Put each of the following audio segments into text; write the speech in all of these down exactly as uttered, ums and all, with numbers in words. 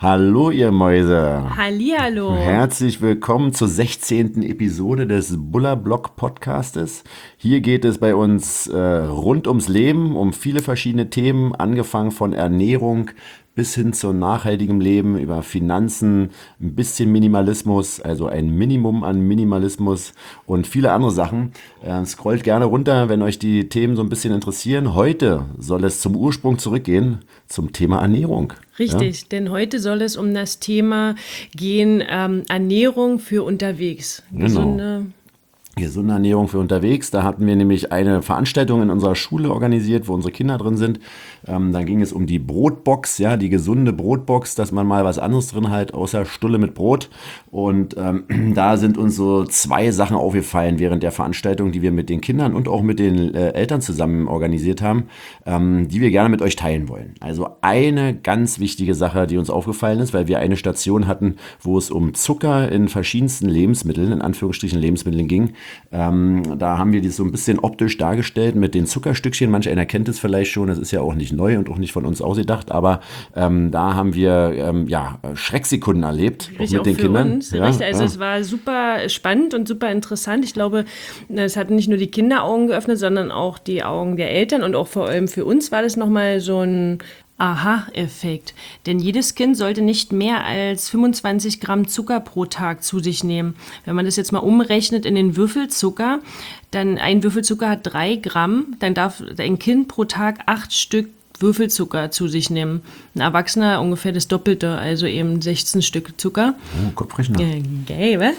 Hallo ihr Mäuse. Hallihallo. Herzlich willkommen zur sechzehnten Episode des Bullerblock Podcastes. Hier geht es bei uns äh, rund ums Leben, um viele verschiedene Themen, angefangen von Ernährung bis hin zu nachhaltigem Leben, über Finanzen, ein bisschen Minimalismus, also ein Minimum an Minimalismus und viele andere Sachen. Äh, scrollt gerne runter, wenn euch die Themen so ein bisschen interessieren. Heute soll es zum Ursprung zurückgehen, zum Thema Ernährung. Richtig, Ja? denn heute soll es um das Thema gehen, ähm, Ernährung für unterwegs. Genau. Gesunde Ernährung für unterwegs. Da hatten wir nämlich eine Veranstaltung in unserer Schule organisiert, wo unsere Kinder drin sind. Ähm, dann ging es um die Brotbox, ja, die gesunde Brotbox, dass man mal was anderes drin hat, außer Stulle mit Brot. Und ähm, da sind uns so zwei Sachen aufgefallen während der Veranstaltung, die wir mit den Kindern und auch mit den äh, Eltern zusammen organisiert haben, ähm, die wir gerne mit euch teilen wollen. Also eine ganz wichtige Sache, die uns aufgefallen ist, weil wir eine Station hatten, wo es um Zucker in verschiedensten Lebensmitteln, in Anführungsstrichen Lebensmitteln ging. Ähm, da haben wir die so ein bisschen optisch dargestellt mit den Zuckerstückchen. Manch einer kennt es vielleicht schon, das ist ja auch nicht neu und auch nicht von uns ausgedacht, aber ähm, da haben wir ähm, ja, Schrecksekunden erlebt, auch mit auch den für Kindern. Uns. Ja, Richtig. Also ja. es war super spannend und super interessant. Ich glaube, es hat nicht nur die Kinderaugen geöffnet, sondern auch die Augen der Eltern und auch vor allem für uns war das nochmal so ein Aha-Effekt. Denn jedes Kind sollte nicht mehr als fünfundzwanzig Gramm Zucker pro Tag zu sich nehmen. Wenn man das jetzt mal umrechnet in den Würfelzucker, dann ein Würfelzucker hat drei Gramm, dann darf ein Kind pro Tag acht Stück Würfelzucker zu sich nehmen. Ein Erwachsener ungefähr das Doppelte, also eben sechzehn Stück Zucker. Oh, Kopfrechner. Äh, geil, wa?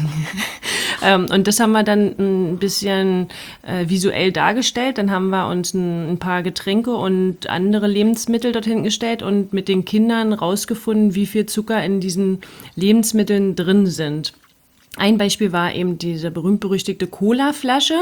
ähm, und das haben wir dann ein bisschen äh, visuell dargestellt. Dann haben wir uns ein, ein paar Getränke und andere Lebensmittel dorthin gestellt und mit den Kindern rausgefunden, wie viel Zucker in diesen Lebensmitteln drin sind. Ein Beispiel war eben diese berühmt-berüchtigte Cola-Flasche.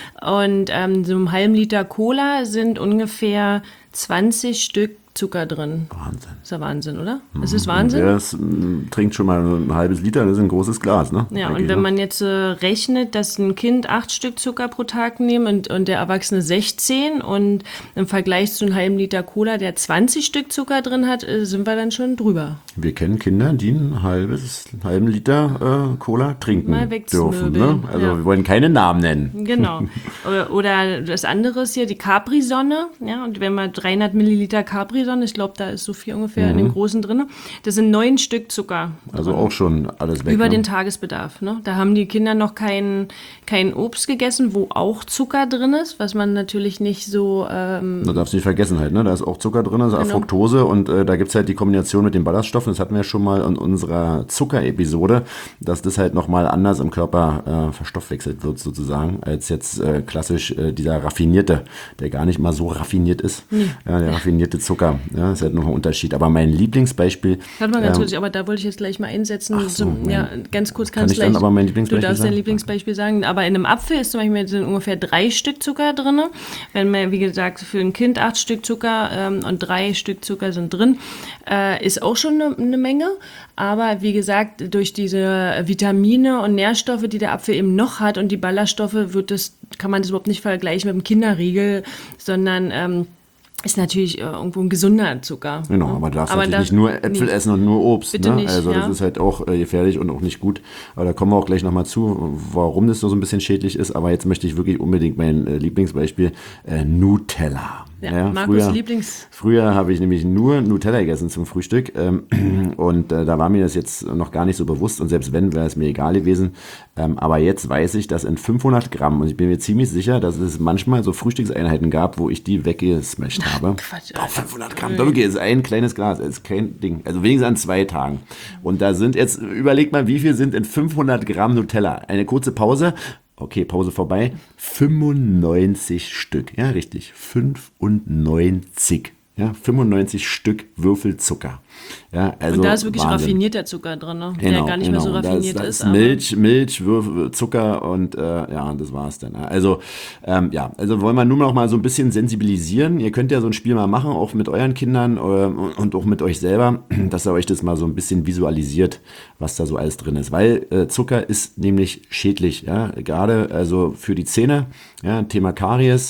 Und ähm, so einem halben Liter Cola sind ungefähr zwanzig Stück Zucker drin. Wahnsinn. Das ist ja Wahnsinn, oder? Das ist Wahnsinn. Wer das, m, trinkt schon mal ein halbes Liter, das ist ein großes Glas, ne? Ja, Eigentlich, und wenn ne? man jetzt äh, rechnet, dass ein Kind acht Stück Zucker pro Tag nimmt und, und der Erwachsene sechzehn und im Vergleich zu einem halben Liter Cola, der zwanzig Stück Zucker drin hat, äh, sind wir dann schon drüber. Wir kennen Kinder, die ein halbes, einen halben Liter äh, Cola trinken Mal dürfen. Ne? wegzwirbeln, Also ja. wir wollen keine Namen nennen. Genau. Oder, oder das andere ist hier die Capri-Sonne. Ja, und wenn man dreihundert Milliliter Capri-Sonne, ich glaube, da ist so viel ungefähr Mhm. in dem großen drin, das sind neun Stück Zucker. Also auch schon alles weg. Über ne? den Tagesbedarf. Ne? Da haben die Kinder noch kein, kein Obst gegessen, wo auch Zucker drin ist, was man natürlich nicht so... Ähm, Da darfst du nicht vergessen halt, ne? Da ist auch Zucker drin, also genau. Fructose und äh, da gibt es halt die Kombination mit den Ballaststoffen, das hatten wir schon mal in unserer Zuckerepisode, dass das halt nochmal anders im Körper äh, verstoffwechselt wird sozusagen, als jetzt äh, klassisch äh, dieser raffinierte, der gar nicht mal so raffiniert ist, Nee. ja, der raffinierte Zucker, ja, ist halt noch ein Unterschied. Aber mein Lieblingsbeispiel... Warte mal ganz ähm, kurz, aber da wollte ich jetzt gleich mal einsetzen. Ach so, zum, mein- ja, ganz kurz kann kannst ich gleich, dann aber mein Lieblingsbeispiel Du darfst sagen? dein Lieblingsbeispiel sagen, aber in einem Apfel ist zum Beispiel sind ungefähr drei Stück Zucker drin. Wenn man, wie gesagt, für ein Kind acht Stück Zucker ähm, und drei Stück Zucker sind drin, äh, ist auch schon eine, eine Menge. Aber wie gesagt, durch diese Vitamine und Nährstoffe, die der Apfel eben noch hat und die Ballaststoffe, wird das, kann man das überhaupt nicht vergleichen mit dem Kinderriegel, sondern ähm, ist natürlich äh, irgendwo ein gesunder Zucker. Genau, ne? aber du darfst Aber natürlich da- nicht nur Äpfel nee. essen und nur Obst. Bitte Ne? nicht, Also das ja. ist halt auch äh, gefährlich und auch nicht gut. Aber da kommen wir auch gleich nochmal zu, warum das so ein bisschen schädlich ist. Aber jetzt möchte ich wirklich unbedingt mein äh, Lieblingsbeispiel, äh, Nutella. Ja, Markus' früher, Lieblings- Früher habe ich nämlich nur Nutella gegessen zum Frühstück ähm, und äh, da war mir das jetzt noch gar nicht so bewusst und selbst wenn, wäre es mir egal gewesen. Ähm, aber jetzt weiß ich, dass in fünfhundert Gramm, und ich bin mir ziemlich sicher, dass es manchmal so Frühstückseinheiten gab, wo ich die weggesmashed habe. Quatsch, Doch, Alter. fünfhundert Gramm, doch, okay, ist ein kleines Glas, ist kein Ding. Also wenigstens an zwei Tagen. Und da sind jetzt, überlegt mal, wie viel sind in fünfhundert Gramm Nutella? Eine kurze Pause. Okay, Pause vorbei. fünfundneunzig Stück. Ja, richtig. fünfundneunzig. Ja, fünfundneunzig Stück Würfelzucker. Ja, also Und da ist wirklich Wahnsinn. raffinierter Zucker drin, ne? Genau, der gar nicht genau. mehr so raffiniert da ist, ist. da ist Milch, Milch, Würfel, Zucker und äh, ja, das war's dann. Also ähm, ja, also wollen wir nur noch mal so ein bisschen sensibilisieren. Ihr könnt ja so ein Spiel mal machen, auch mit euren Kindern äh, und auch mit euch selber, dass ihr euch das mal so ein bisschen visualisiert, was da so alles drin ist. Weil äh, Zucker ist nämlich schädlich, ja, gerade also für die Zähne, ja, Thema Karies.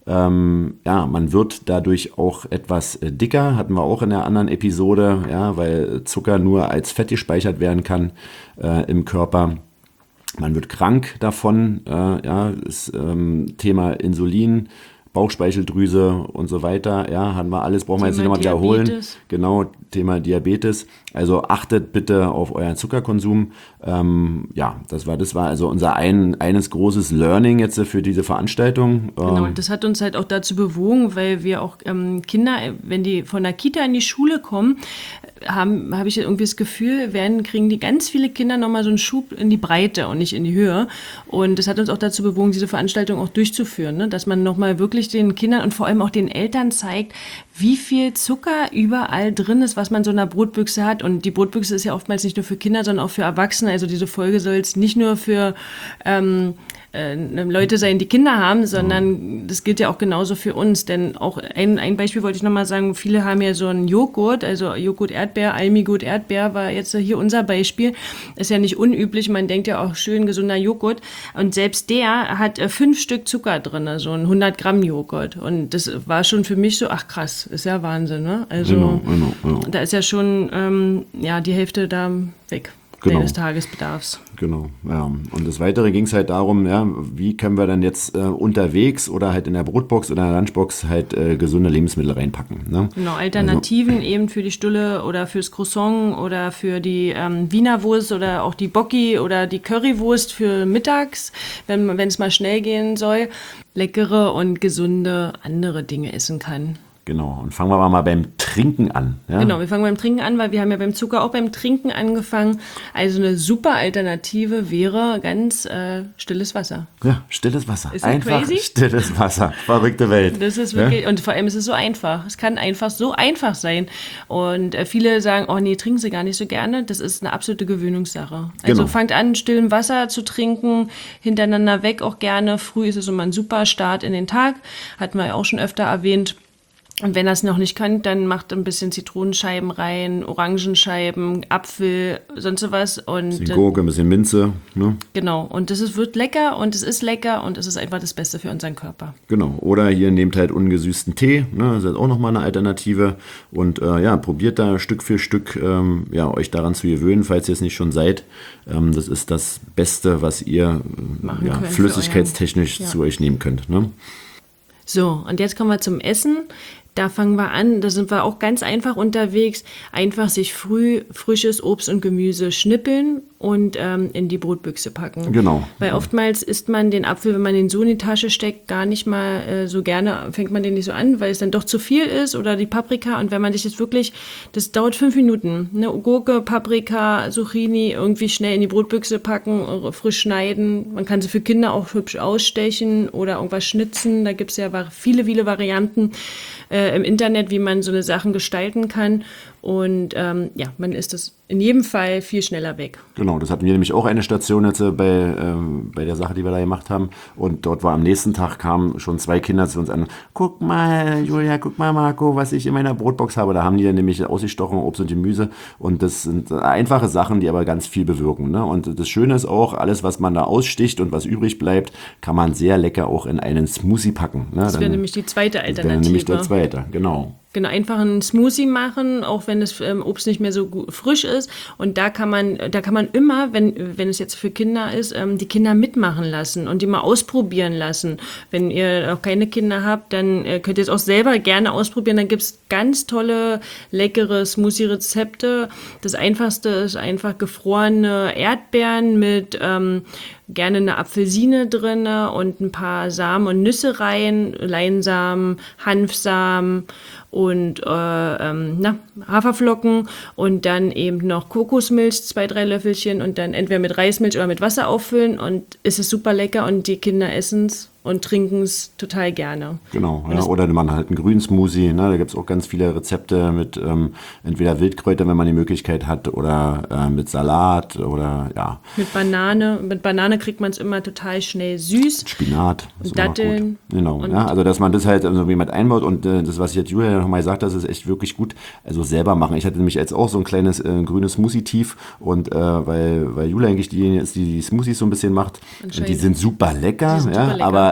Ähm, ja, man wird dadurch auch etwas äh, dicker, hatten wir auch in der anderen Episode, ja, weil Zucker nur als Fett gespeichert werden kann äh, im Körper. Man wird krank davon, äh, ja, das ähm, Thema Insulin, Bauchspeicheldrüse und so weiter, ja, haben wir alles, brauchen wir jetzt nicht nochmal wiederholen. Genau, Thema Diabetes. Also achtet bitte auf euren Zuckerkonsum. Ähm, ja, das war, das war also unser ein, eines großes Learning jetzt für diese Veranstaltung. Genau, Ähm, und das hat uns halt auch dazu bewogen, weil wir auch ähm, Kinder, wenn die von der Kita in die Schule kommen, haben, habe ich irgendwie das Gefühl, werden, kriegen die ganz viele Kinder nochmal so einen Schub in die Breite und nicht in die Höhe. Und das hat uns auch dazu bewogen, diese Veranstaltung auch durchzuführen, ne? Dass man nochmal wirklich den Kindern und vor allem auch den Eltern zeigt, wie viel Zucker überall drin ist, was man so in einer Brotbüchse hat. Und die Brotbüchse ist ja oftmals nicht nur für Kinder, sondern auch für Erwachsene. Also diese Folge soll es nicht nur für ähm, äh, Leute sein, die Kinder haben, sondern das gilt ja auch genauso für uns. Denn auch ein, ein Beispiel wollte ich nochmal sagen, viele haben ja so einen Joghurt, also Joghurt Erdbeer, Almigut Erdbeer war jetzt hier unser Beispiel. Ist ja nicht unüblich, man denkt ja auch schön gesunder Joghurt. Und selbst der hat äh, fünf Stück Zucker drin, so ein hundert Gramm Joghurt. Und das war schon für mich so, ach krass, ist ja Wahnsinn, ne? Also Genau, genau, genau. da ist ja schon ähm, ja, die Hälfte da weg. Genau. Des Tagesbedarfs. Genau, ja. Und das Weitere ging es halt darum, ja, wie können wir dann jetzt äh, unterwegs oder halt in der Brotbox oder in der Lunchbox halt äh, gesunde Lebensmittel reinpacken. Ne? Genau, Alternativen also, eben für die Stulle oder fürs Croissant oder für die ähm, Wiener Wurst oder auch die Bocki oder die Currywurst für mittags, wenn wenn es mal schnell gehen soll, leckere und gesunde andere Dinge essen kann. Genau, und fangen wir mal beim Trinken an. Ja? Genau, wir fangen beim Trinken an, weil wir haben ja beim Zucker auch beim Trinken angefangen. Also eine super Alternative wäre ganz äh, stilles Wasser. Ja, stilles Wasser. Ist das einfach crazy? Stilles Wasser. Verrückte Welt. Das ist wirklich, ja? Und vor allem ist es so einfach. Es kann einfach so einfach sein. Und äh, viele sagen, oh nee, trinken sie gar nicht so gerne. Das ist eine absolute Gewöhnungssache. Also Genau. fangt an, stillen Wasser zu trinken, hintereinander weg auch gerne. Früh ist es immer ein super Start in den Tag. Hatten wir ja auch schon öfter erwähnt. Und wenn ihr es noch nicht könnt, dann macht ein bisschen Zitronenscheiben rein, Orangenscheiben, Apfel, sonst sowas. Und ein bisschen Gurke, ein bisschen Minze. Ne? Genau, und das ist, wird lecker und es ist lecker und es ist einfach das Beste für unseren Körper. Genau, oder hier nehmt halt ungesüßten Tee, ne? Das ist auch nochmal eine Alternative. Und äh, ja, probiert da Stück für Stück ähm, ja, euch daran zu gewöhnen, falls ihr es nicht schon seid. Ähm, das ist das Beste, was ihr äh, ja, flüssigkeitstechnisch ja. zu euch nehmen könnt. Ne? So, und jetzt kommen wir zum Essen. Da fangen wir an, da sind wir auch ganz einfach unterwegs. Einfach sich früh frisches Obst und Gemüse schnippeln und ähm, in die Brotbüchse packen. Genau. Weil oftmals isst man den Apfel, wenn man den so in die Tasche steckt, gar nicht mal äh, so gerne, fängt man den nicht so an, weil es dann doch zu viel ist oder die Paprika. Und wenn man sich jetzt wirklich, das dauert fünf Minuten, ne, Gurke, Paprika, Zucchini irgendwie schnell in die Brotbüchse packen, frisch schneiden. Man kann sie für Kinder auch hübsch ausstechen oder irgendwas schnitzen. Da gibt es ja viele, viele Varianten äh, im Internet, wie man so eine Sachen gestalten kann. Und ähm, ja, man ist das in jedem Fall viel schneller weg. Genau, das hatten wir nämlich auch eine Station jetzt äh, bei, ähm, bei der Sache, die wir da gemacht haben. Und dort war am nächsten Tag, kamen schon zwei Kinder zu uns an. Guck mal, Julia, guck mal, Marco, was ich in meiner Brotbox habe. Da haben die dann nämlich ausgestochen, Obst und Gemüse. Und das sind einfache Sachen, die aber ganz viel bewirken. Ne? Und das Schöne ist auch, alles, was man da aussticht und was übrig bleibt, kann man sehr lecker auch in einen Smoothie packen. Ne? Das wäre nämlich die zweite Alternative. Das wäre nämlich der zweite, genau. Genau, einfach einen Smoothie machen, auch wenn das ähm, Obst nicht mehr so gut, frisch ist. Und da kann man, da kann man immer, wenn, wenn es jetzt für Kinder ist, ähm, die Kinder mitmachen lassen und die mal ausprobieren lassen. Wenn ihr auch keine Kinder habt, dann äh, könnt ihr es auch selber gerne ausprobieren. Dann gibt es ganz tolle, leckere Smoothie-Rezepte. Das Einfachste ist einfach gefrorene Erdbeeren mit ähm, gerne eine Apfelsine drin und ein paar Samen und Nüsse rein, Leinsamen, Hanfsamen und äh, ähm, na, Haferflocken und dann eben noch Kokosmilch, zwei, drei Löffelchen und dann entweder mit Reismilch oder mit Wasser auffüllen und es ist super lecker und die Kinder essen es und trinken es total gerne. Genau, ja, oder man halt einen grünen Smoothie, ne? Da gibt es auch ganz viele Rezepte mit ähm, entweder Wildkräutern, wenn man die Möglichkeit hat, oder äh, mit Salat oder ja. Mit Banane, mit Banane kriegt man es immer total schnell süß. Spinat. Und Datteln. Genau, ja, also dass man das halt also wie mit einbaut und äh, das, was jetzt Julia nochmal gesagt hat, das ist echt wirklich gut, also selber machen. Ich hatte nämlich jetzt auch so ein kleines äh, grünes Smoothie-Tief und äh, weil, weil Julia eigentlich diejenige ist, die die Smoothies so ein bisschen macht und die sind super lecker, die sind ja, super lecker. aber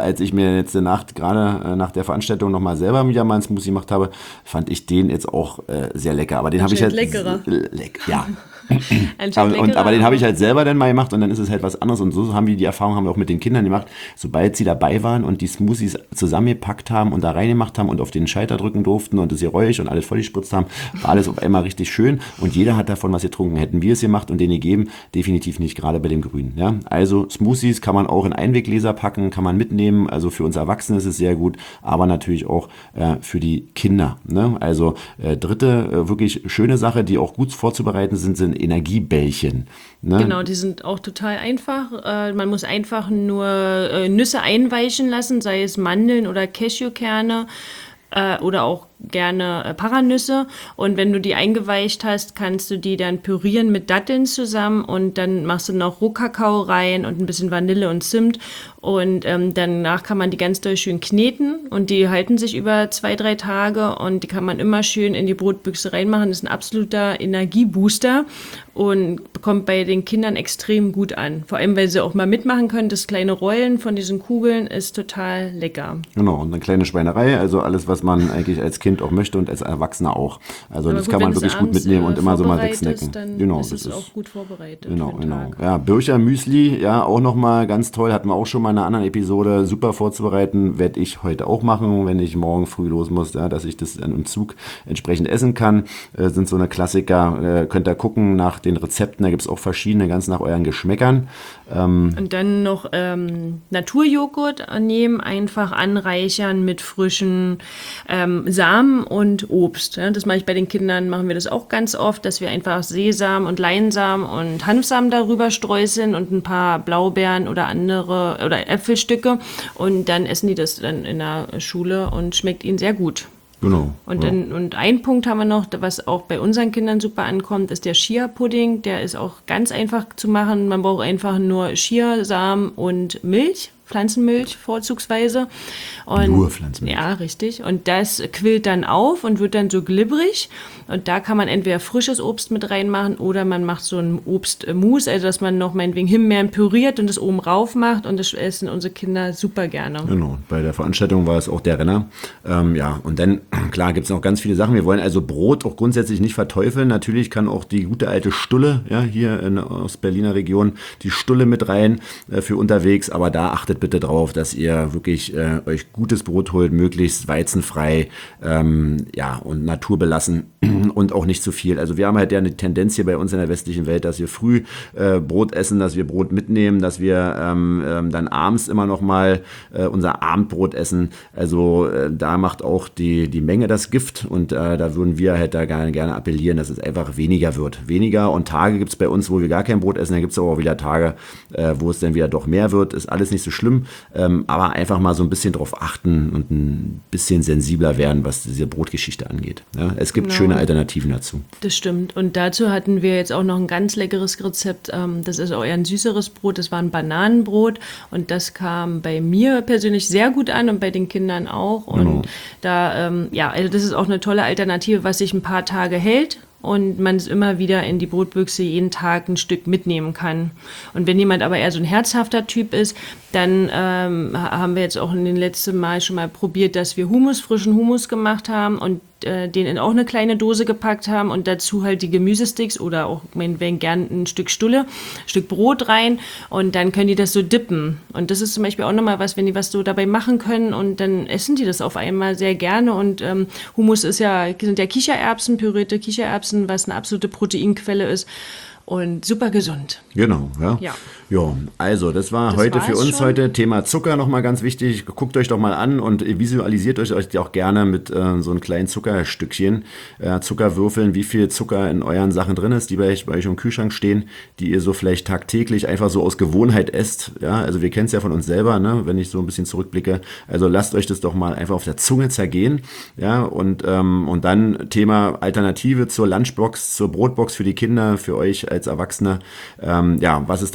als ich mir jetzt eine Nacht, gerade äh, nach der Veranstaltung nochmal selber wieder mal einen Smoothie gemacht habe, fand ich den jetzt auch äh, sehr lecker. Aber den habe ich halt... leckerer. Leck, ja. Anscheinend aber, und, aber den leckerer. habe ich halt selber dann mal gemacht und dann ist es halt was anderes. Und so haben wir die Erfahrung haben wir auch mit den Kindern gemacht. Sobald sie dabei waren und die Smoothies zusammengepackt haben und da reingemacht haben und auf den Schalter drücken durften und das Geräusch und alles voll gespritzt haben, war alles auf einmal richtig schön und jeder hat davon was getrunken. Hätten wir es gemacht und denen gegeben, definitiv nicht, gerade bei dem Grünen. Ja? Also Smoothies kann man auch in Einweggläser packen, kann man mitnehmen. Also für uns Erwachsene ist es sehr gut, aber natürlich auch äh, für die Kinder. Ne? Also äh, dritte äh, wirklich schöne Sache, die auch gut vorzubereiten sind, sind Energiebällchen. Ne? Genau, die sind auch total einfach. Äh, man muss einfach nur äh, Nüsse einweichen lassen, sei es Mandeln oder Cashewkerne äh, oder auch gerne äh, Paranüsse. Und wenn du die eingeweicht hast, kannst du die dann pürieren mit Datteln zusammen und dann machst du noch Rohkakao rein und ein bisschen Vanille und Zimt. Und ähm, danach kann man die ganz doll schön kneten und die halten sich über zwei, drei Tage und die kann man immer schön in die Brotbüchse reinmachen. Das ist ein absoluter Energiebooster und kommt bei den Kindern extrem gut an. Vor allem, weil sie auch mal mitmachen können. Das kleine Rollen von diesen Kugeln ist total lecker. Genau, und eine kleine Schweinerei, also alles, was man eigentlich als Kind auch möchte und als Erwachsener auch. Also Aber das gut, kann man wenn du wirklich es gut abends, mitnehmen äh, und immer so mal vorbereitest, wegsnacken. dann Genau, ist das es auch gut vorbereitet Genau, für den genau. Tag. Ja, Bircher Müsli, ja, auch nochmal ganz toll, hatten wir auch schon mal in einer anderen Episode, super vorzubereiten, werde ich heute auch machen, wenn ich morgen früh los muss, ja, dass ich das dann im Zug entsprechend essen kann. Äh, sind so eine Klassiker, äh, könnt ihr gucken nach den Rezepten, da gibt es auch verschiedene, ganz nach euren Geschmäckern. Ähm, Und dann noch ähm, Naturjoghurt nehmen, einfach anreichern mit frischen ähm, Samen und Obst. Ja, das mache ich bei den Kindern, machen wir das auch ganz oft, dass wir einfach Sesam und Leinsamen und Hanfsamen darüber streuseln und ein paar Blaubeeren oder andere oder Äpfelstücke und dann essen die das dann in der Schule und schmeckt ihnen sehr gut. genau. Und, ja. dann, und ein Punkt haben wir noch, was auch bei unseren Kindern super ankommt, ist der Chia-Pudding. Der ist auch ganz einfach zu machen. Man braucht einfach nur Chiasamen und Milch, Pflanzenmilch vorzugsweise. Und, Nur Pflanzenmilch. Ja, richtig. Und das quillt dann auf und wird dann so glibberig. Und da kann man entweder frisches Obst mit reinmachen oder man macht so ein Obstmus, also dass man noch meinetwegen Himbeeren püriert und das oben rauf macht. Und das essen unsere Kinder super gerne. Genau, bei der Veranstaltung war es auch der Renner. Ähm, ja, und dann, klar, gibt es noch ganz viele Sachen. Wir wollen also Brot auch grundsätzlich nicht verteufeln. Natürlich kann auch die gute alte Stulle, ja, hier in, aus Berliner Region, die Stulle mit rein äh, für unterwegs. Aber da achtet bitte drauf, dass ihr wirklich äh, euch gutes Brot holt, möglichst weizenfrei, ähm, ja, und naturbelassen und auch nicht zu viel. Also wir haben halt ja eine Tendenz hier bei uns in der westlichen Welt, dass wir früh äh, Brot essen, dass wir Brot mitnehmen, dass wir ähm, ähm, dann abends immer noch mal äh, unser Abendbrot essen. Also äh, da macht auch die, die Menge das Gift und äh, da würden wir halt da gerne, gerne appellieren, dass es einfach weniger wird. Weniger und Tage gibt es bei uns, wo wir gar kein Brot essen, dann gibt es aber auch wieder Tage, äh, wo es dann wieder doch mehr wird. Ist alles nicht so schlimm, ähm, aber einfach mal so ein bisschen drauf achten und ein bisschen sensibler werden, was diese Brotgeschichte angeht. Ja, es gibt Genau. schöne Alternativen dazu. Das stimmt. Und dazu hatten wir jetzt auch noch ein ganz leckeres Rezept. Ähm, Das ist auch eher ein süßeres Brot. Das war ein Bananenbrot. Und das kam bei mir persönlich sehr gut an und bei den Kindern auch. Und Genau. da, ähm, ja, also das ist auch eine tolle Alternative, was sich ein paar Tage hält. Und man es immer wieder in die Brotbüchse jeden Tag ein Stück mitnehmen kann. Und wenn jemand aber eher so ein herzhafter Typ ist, dann ähm, haben wir jetzt auch in den letzten Mal schon mal probiert, dass wir Hummus, frischen Hummus gemacht haben und äh, den in auch eine kleine Dose gepackt haben und dazu halt die Gemüsesticks oder auch, wenn gern ein Stück Stulle, ein Stück Brot rein und dann können die das so dippen. Und das ist zum Beispiel auch nochmal was, wenn die was so dabei machen können und dann essen die das auf einmal sehr gerne und ähm, Hummus ist ja, sind ja Kichererbsen, pürierte Kichererbsen, was eine absolute Proteinquelle ist und super gesund. Genau, ja. Ja. Ja, also das war Das heute war's für uns schon. heute Thema Zucker nochmal ganz wichtig. Guckt euch doch mal an und visualisiert euch euch auch gerne mit äh, so einem kleinen Zuckerstückchen, äh, Zuckerwürfeln, wie viel Zucker in euren Sachen drin ist, die bei euch, bei euch im Kühlschrank stehen, die ihr so vielleicht tagtäglich einfach so aus Gewohnheit esst. Ja, also wir kennen es ja von uns selber, ne, wenn ich so ein bisschen zurückblicke. Also lasst euch das doch mal einfach auf der Zunge zergehen. Ja, und, ähm, und dann Thema Alternative zur Lunchbox, zur Brotbox für die Kinder, für euch als Erwachsene. Ähm, ja, was es da alles gibt.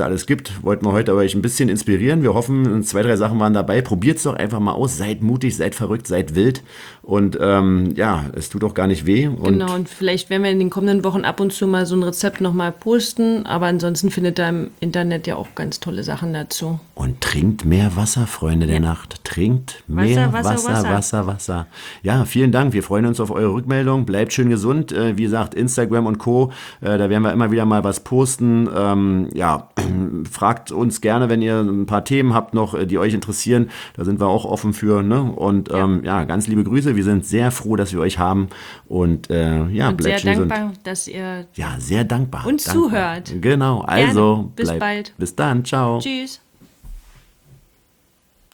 damit wollten wir heute euch ein bisschen inspirieren. Wir hoffen, zwei, drei Sachen waren dabei. Probiert es doch einfach mal aus. Seid mutig, seid verrückt, seid wild. Und ähm, ja, es tut auch gar nicht weh. Und Genau, und vielleicht werden wir in den kommenden Wochen ab und zu mal so ein Rezept nochmal posten. Aber ansonsten findet ihr im Internet ja auch ganz tolle Sachen dazu. Und trinkt mehr Wasser, Freunde der Nacht. Trinkt mehr Wasser, Wasser, Wasser, Wasser, Wasser. Wasser, Wasser. Ja, vielen Dank. Wir freuen uns auf eure Rückmeldung. Bleibt schön gesund. Äh, wie gesagt, Instagram und Co. Äh, da werden wir immer wieder mal was posten. Ähm, ja, fragt uns gerne, wenn ihr ein paar Themen habt noch, äh, die euch interessieren. Da sind wir auch offen für. Ne? Und ähm, ja. ja, ganz liebe Grüße. Wir sind sehr froh, dass wir euch haben. Und äh, ja, Und bleibt sehr schön dankbar, gesund. dass ihr Ja, sehr dankbar. uns dankbar. zuhört. Genau. Also, Bis bleibt- bald. Bis dann. Ciao. Tschüss.